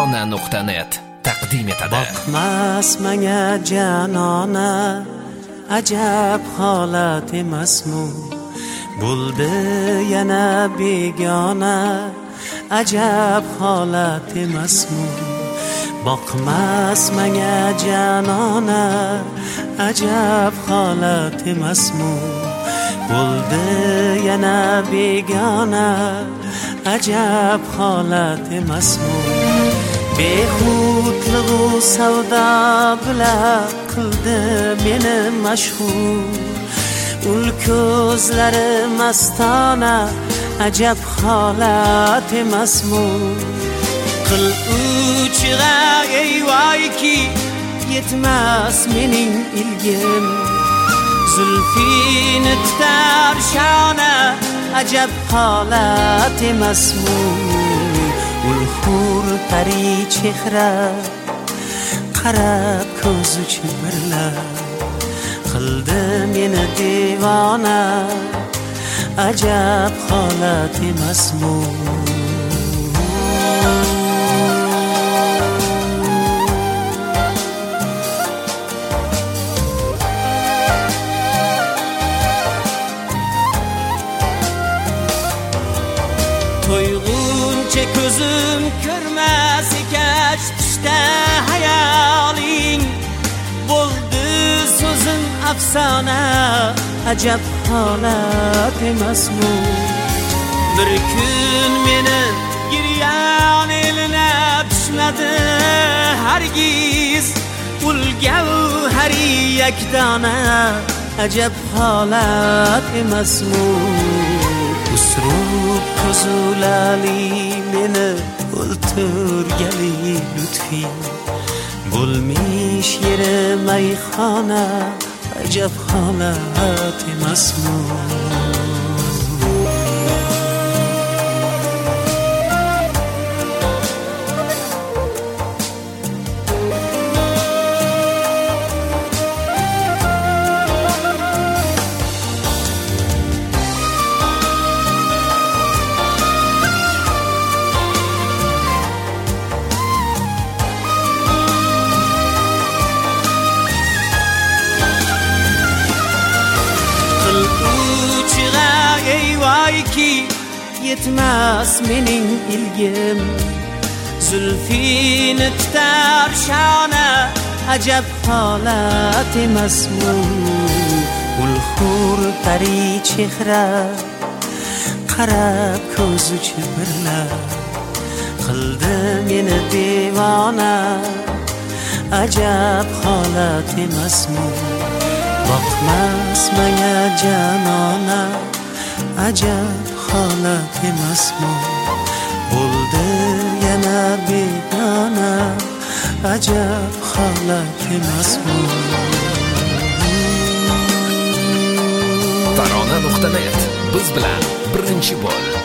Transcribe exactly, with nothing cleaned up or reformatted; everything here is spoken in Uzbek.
tarona nuqta net taqdim etadi. Boqmas menga janona, ajab holat emasmi? Bo'ldi yana begona, ajab holat emasmi? Boqmas menga janona, ajab holat emasmi? Bo'ldi yana begona, ajab holat emasmi? Behudligu savdo bilan qildi meni mashhur, ul ko'zlari mastona, ajab holat emasmi? Qil uchig'a ey voyki, yetmas mening ilgim, zulfini tutar shona, ajab holat emasmi? Ul hur pari chehra, qarab ko'z uchi birlab qildi meni devona, ajab holat emasmi? To'yg'uncha ko'zim ko'rmas ekach tushda hayoling, bo'ldi so'zim afsona, ajab holat emasmi? Bir kun meni giryon eline tushmadi hargiz, ul gavhari yakdona, ajab holat emasmi? Usrub ko'zulali meni o'ltirgali lutfi, bo'lmish yeri mayxona, ajab holat emasmi? Ki yetmas mening ilgim, zulfini tutar shona, ajab holat emasmi? Ul hur pari chehra, qarab ko'z uchi birlab qildi meni devona, ajab holat emasmi? Boqmas menga janona, ajab holat emasmi? Bo'ldi yana begona, ajab holat emasmi? tarona nuqta net biz bilan birinchi bo'l.